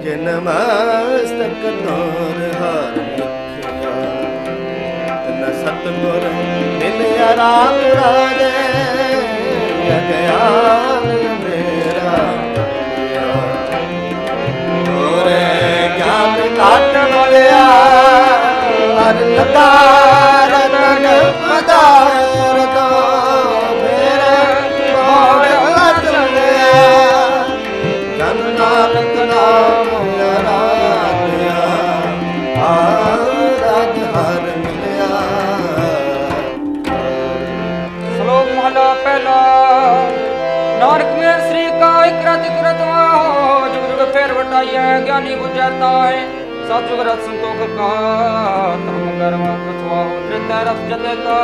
जिन मस्तक तोर हर लिखिया न सतगुर मिलिया राम राजे ज्ञान मेरा तोरे ज्ञान काट मिलिया हर लगा रतन पदार तो मेरे मोड़ हथ मिलिया जन नानक नाम आराध्या आराध हर मिलिया। श्लोक महला पहला। नानक में श्री का कृत कृतवा हो जुग जुग फेर बटाइया ज्ञानी बुझाता है साधु रथ संतोख का धर्म कर्म कथवा हो धृत रथ जलता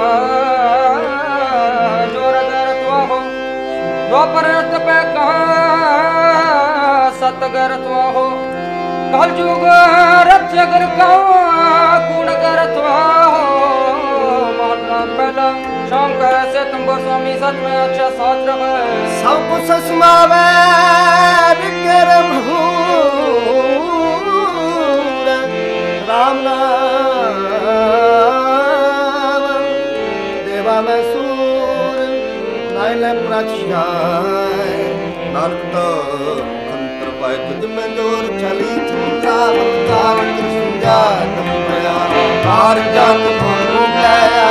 जोर रथवा हो द्वापर रथ पे कहा सत रथवा हो कल जुग रथ अगर कहा कूण रथवा हो महला पहला शाम कैसे तुम गोस्वामी सच में अच्छा साथ रहे सब कुछ समावे विक्रम भूर राम नाम देवा में सूर नाइले प्रचाय नानक तो खंतर पाए तुझ में जोर चली चुका अवतार कृष्णा तमया पार जात भूल गया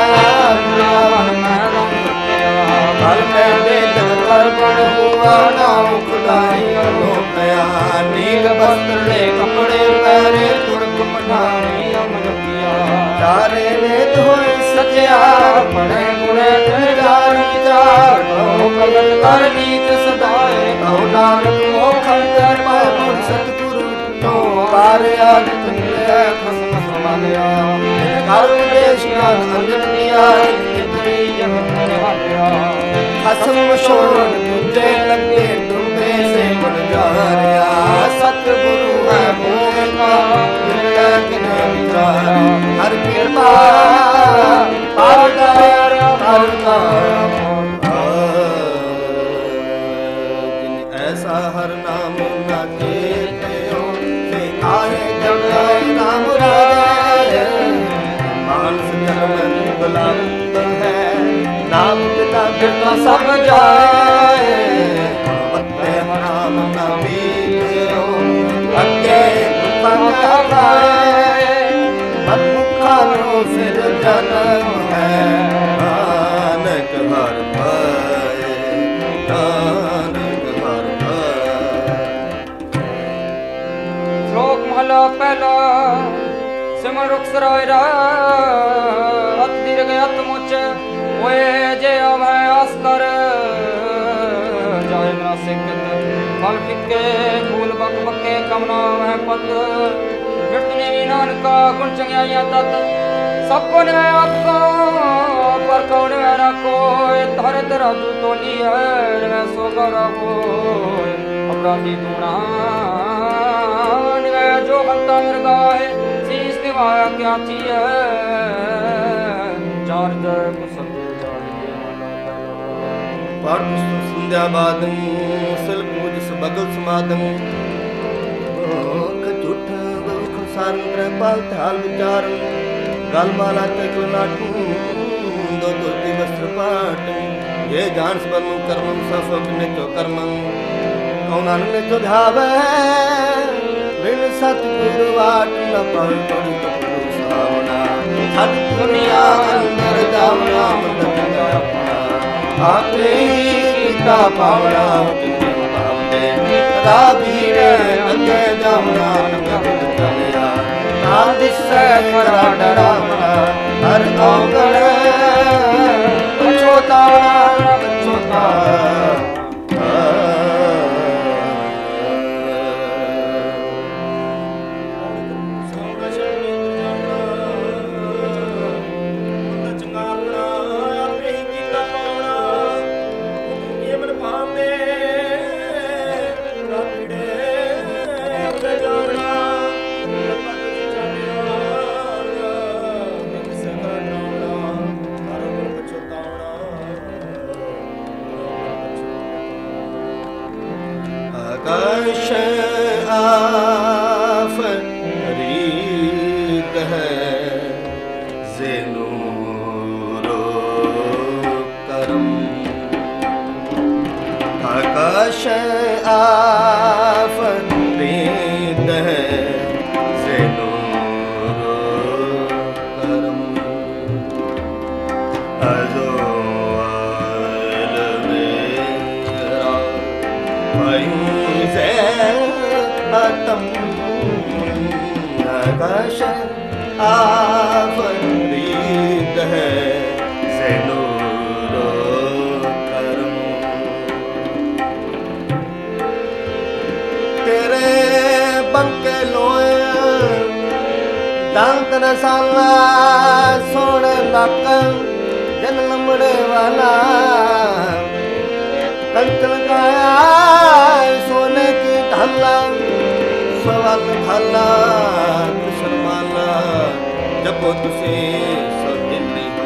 कल में वेद कर्पण हुआ नाम खुदाई अनोखया नील वस्त्र ले कपड़े पहरे तुर्क पठाने अमन किया चारे वेद होए सच्चा पढ़े गुणे चार विचार कहो भगत कर नीत सदाए कहो नानक मोख अंतर पाए गुण सतगुरु तो पार आदित मिले खसम समालया कर देश का अंजन दिया इतनी जगत निहालिया खसम शोर तुझे लगे तुम्बे से बन जा रहा सतगुरु है मोह का मिले किने विचार हर कृपा पारदार जिन ऐसा हर नाम ना चेते हो से आए जब आए नाम राजे मानस जन्म बुलंद है नाम पिता बिरला सब जाए बत्ते नाम न बीते हो अगे मुखा खाए मत मुखा नो फिर जन्म है नानक हर पाए नानक हर पाए। श्लोक महला पहला सिमर रुख सराय अत दीर्घ अत मुच ओए जे अभय अस्कर जाय ना सिकत फल फिक्के फूल बक बके कमना है पत विष्णु नानका गुण चंगिया तत सबको ने आपको पर कौन मेरा कोई धर राजू तो लिया मैं सो करा को अपराधी दूना जो बनता मिर्गा है शीश दिवाया क्या चाहिए चार जय कुसुम पाठ संध्या बादम सल पूज सबगल समादम झूठ सार पाल थाल विचार गल माला तक नाटू दो धोती वस्त्र पाट ये जान सबनु कर्म सफक ने तो कर्म कौनान ने तो ध्यावे बिन सतगुरु वाट न पड़ पड़ी तो सावना हट दुनिया अंदर जावना मदद अपना आपने पिता पावना आपने राबीरे अंगे जावना नगद चलिया आदिश से खरा डरावना हर औगण छोटा छोटा आकाश आकाश आफरीद है से नूर करम अजो आल मेरा फयूज़े आतम आकाश आफरीद है से नूर करम तेरे बंके लोए दंत रसाला सोने नक जन लंबड़े वाला कंचन काया सोने की ढाला सवाल ढाला कृष्ण माला जब तुसे सहेली हो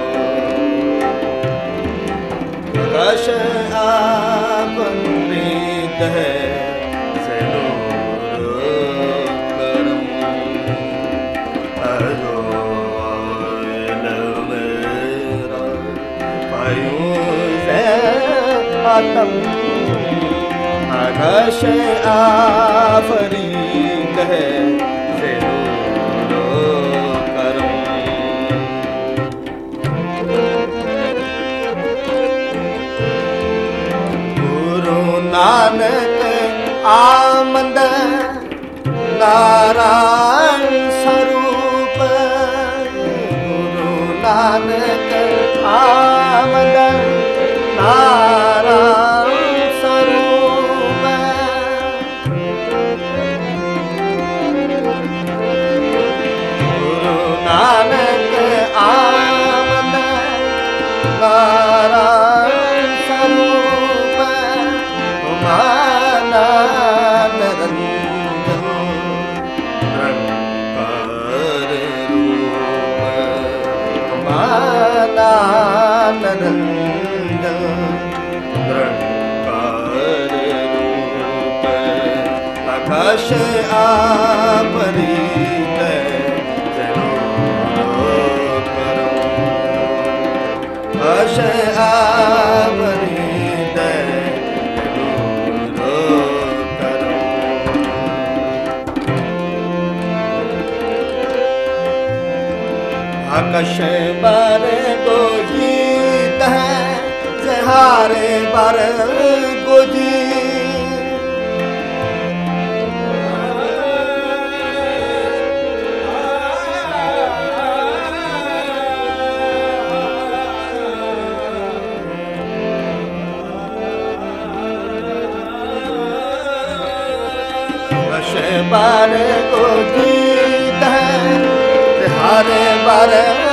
आकाश आप प्रीत है से नूर करम अजो आयल मेरा फयूज़े आतम आकाश आफरीद है से नूर करम गुरु नानक आमद नारायण स्वरूप गुरु नानक आमद नारायण स्वरूप गुरु नानक आमद नारायण स्वरूप माना निरंजन निरंकार रूप माना निरंजन निरंकार रूप आकाश आपरीत से नूर करम आकाश आपरीत से नूर करम आकाश बारे गोजीत है जहारे बार गोजी बार को जीत है हारे बार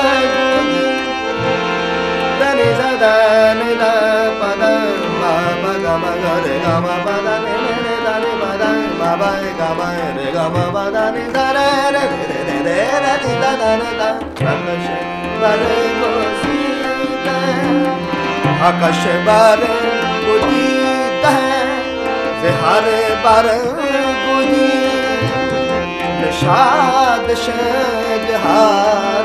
धनी सदा निदा पद बाबा गम रे गम पद नि रे धनी पद बाबा गम रे गम पद नि रे रे रे रे रे रे दा दा दा आकाश बार को जीत है आकाश बार को जीत है हारे बार गुजी निषाद शजहार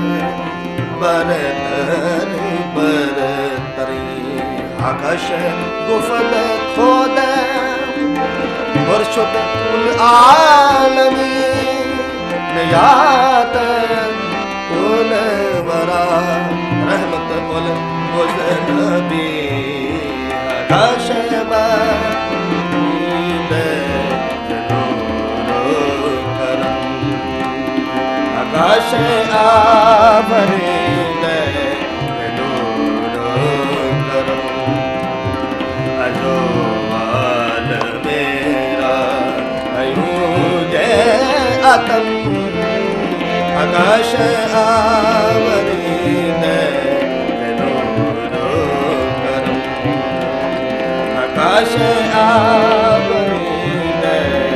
बरतरी बरतरी आकाश गुफल खोद मुर्शद उल आलमी नियात उल वरा रहमत उल मुजनबी आकाश आकाश आभरीद नूर करम अजो आल मेरा फयूज़े आतम आकाश आवरीद नूर करम आकाश आवरीद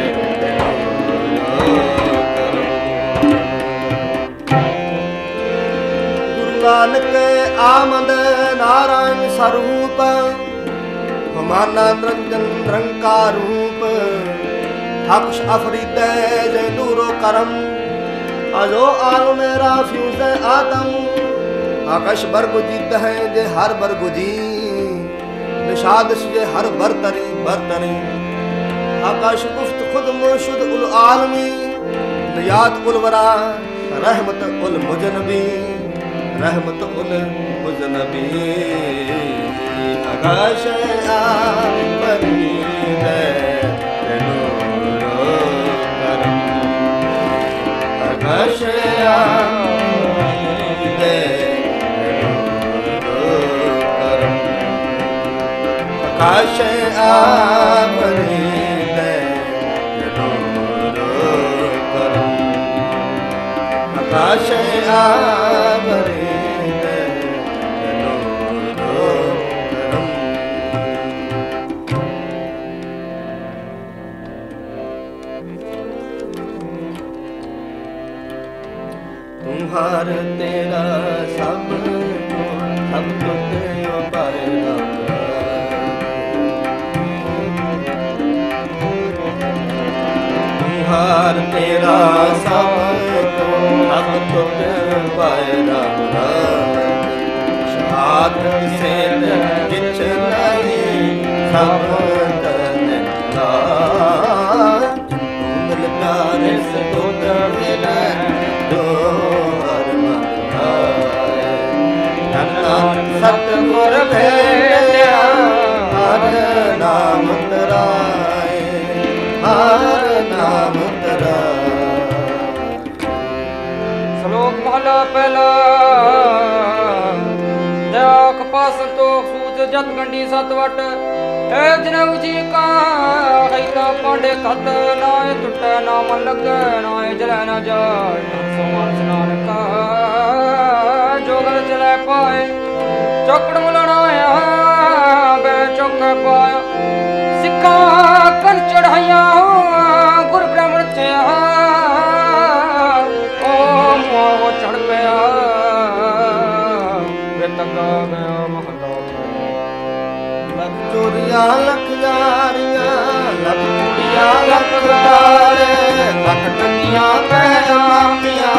नानक आमद नारायण स्वरूप माना निरंजन निरंकार रूप हक्ष अफरीद जय नूरो करम अजो आल मेरा फ्यूज आदम आकाश बर गुजीत है जे हर बर गुजी निषाद जे हर बर तरी बरतनी आकाश गुफ्त खुद मुर्शिद उल आलमी नियात उल वरा रहमत उल मुजनबी रहमत उल मुजनबी आकाश आपनी है नूरो करम आकाश आपनी है आकाश आपनी है नूरो करम आकाश आपनी है नूरो करम तुम्हार तेरा सब तुझ पाएगा तुम्हार तेरा सब तुझ पाएगा शहादत से किछ नहीं सब तनका मिल प्यारे से तुझ मिले सतगुर भेटिया हर नाम तराए हर नाम तराए। श्लोक महला पहला दया कपास तो सूत जत गंडी सत वट है जनव जी का खैता पांडे खत नाय टुटे ना मन लगे नाय जले ना जाए समान स्नान का जोगल चले पाए चौकड़ मुलनाया बे चौक पाया सिक्का कन चढ़ाया गुर ब्राह्मण चया ओ मोह चढ़ गया वे तंगा गया महला लख चोरिया लख यारिया लख कुड़िया लख दारे लख टकिया पैमामिया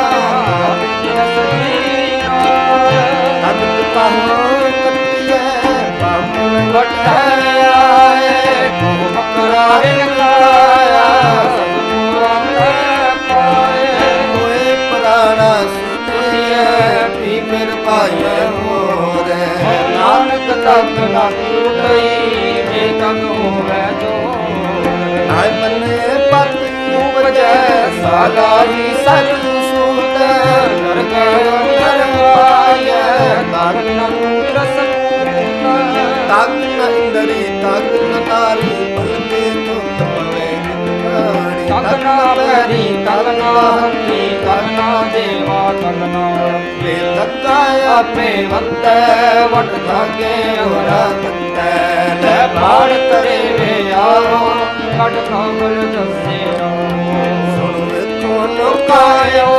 नानक तक ना टूटई वे तक होवे जो नाय मने पत उपजै सालाई सच सूत नरक नरवाय तागन रस तागन इंदरी तागन तारी बलके तो तपवे तगना पैरी तगना हंती तगना देवा तगना वे लगाया पे वत्ते वट धागे होरा तत्ते ले बाड़ करे वे आओ कट काबल दसे सुन को लोकायो